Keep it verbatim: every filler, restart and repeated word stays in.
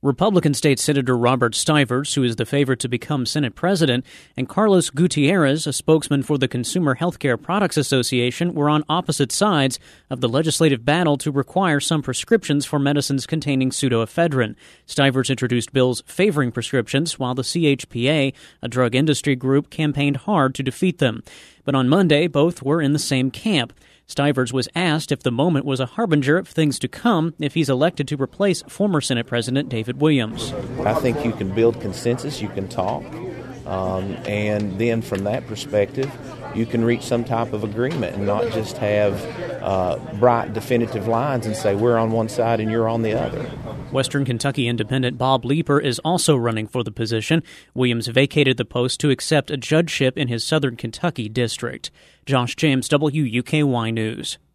Republican State Senator Robert Stivers, who is the favorite to become Senate president, and Carlos Gutierrez, a spokesman for the Consumer Healthcare Products Association, were on opposite sides of the legislative battle to require some prescriptions for medicines containing pseudoephedrine. Stivers introduced bills favoring prescriptions, while the C H P A, a drug industry group, campaigned hard to defeat them. But on Monday, both were in the same camp. Stivers was asked if the moment was a harbinger of things to come if he's elected to replace former Senate President David Williams. I think you can build consensus, you can talk, um, and then from that perspective, you can reach some type of agreement and not just have uh, bright, definitive lines and say we're on one side and you're on the other. Western Kentucky Independent Bob Leeper is also running for the position. Williams vacated the post to accept a judgeship in his Southern Kentucky district. Josh James, W U K Y News.